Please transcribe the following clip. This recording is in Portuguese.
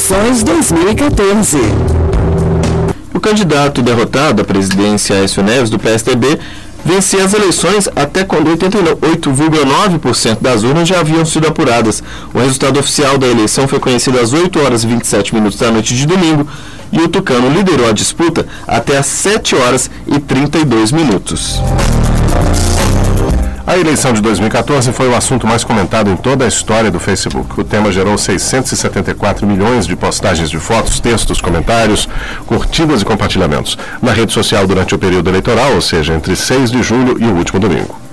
Eleições 2014. O candidato derrotado à presidência, Aécio Neves, do PSDB, vencia as eleições até quando 88,9% das urnas já haviam sido apuradas. O resultado oficial da eleição foi conhecido às 8 horas e 27 minutos da noite de domingo e o tucano liderou a disputa até às 7 horas e 32 minutos. A eleição de 2014 foi o assunto mais comentado em toda a história do Facebook. O tema gerou 674 milhões de postagens de fotos, textos, comentários, curtidas e compartilhamentos na rede social durante o período eleitoral, ou seja, entre 6 de julho e o último domingo.